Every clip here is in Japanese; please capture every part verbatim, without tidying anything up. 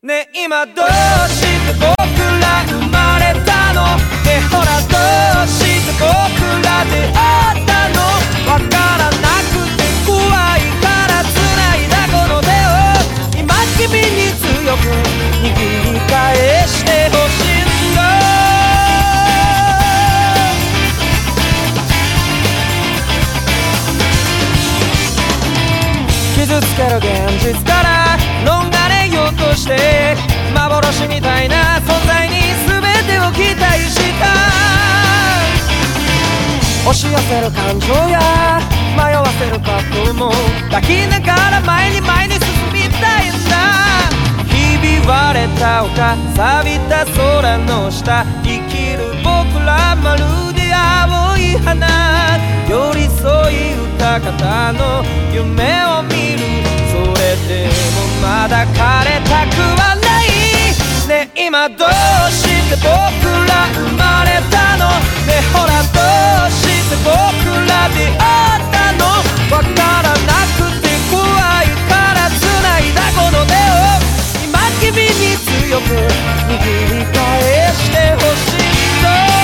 ねえ今どうして僕ら生まれたの？ねえほらどうして僕ら出会ったの？わからなくて怖いから繋いだこの手を今君に強く握り返してほしいんだ。傷つける現実から逃れようとして幻みたいな存在に全てを期待した。押し寄せる感情や迷わせる葛藤も抱きながら前に前に進みたいんだ。ひび割れた丘錆びた空の下生きる僕らまるで青い花寄り添い歌方の夢を見る。それでもまだ枯れたくはない。ねえ今どうして僕ら生まれたの？ねえほらどうして僕ら出会ったの？わからなくて怖いから繋いだこの手を今君に強く握り返してほしいんだ。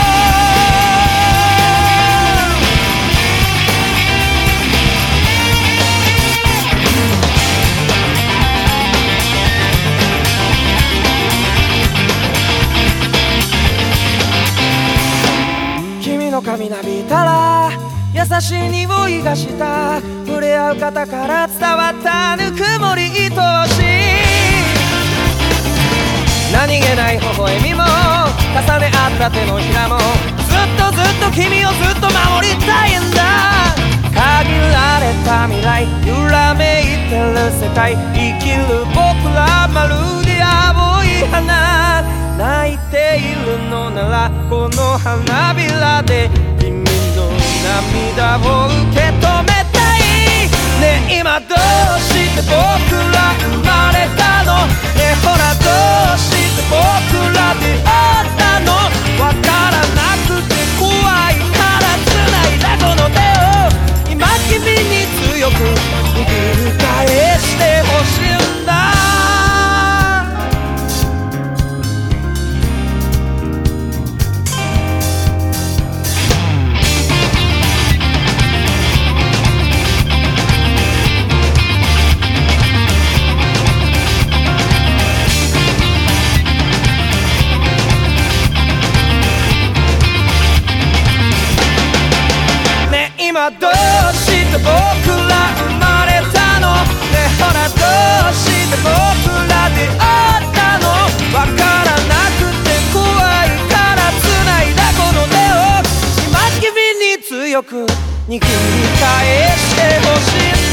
髪なびいたら優しい匂いがした。触れ合う方から伝わったぬくもり愛おしい。何気ない微笑みも重ね合った手のひらもずっとずっと君をずっと守りたいんだ。限られた未来揺らめいてる世界生きる僕らまるで青い花泣いているのならこの花びらで君の涙を受け止めたい。ねえ今どうして僕ら生まれたの？ねえほらどうして僕ら出会ったの？わからなくて怖いから繋いだこの手を今君に強く握り返してほしいんだ。今どうして僕ら生まれたの？ねえほらどうして僕ら出会ったの？わからなくて怖いから繋いだこの手を今君に強く握り返してほしい。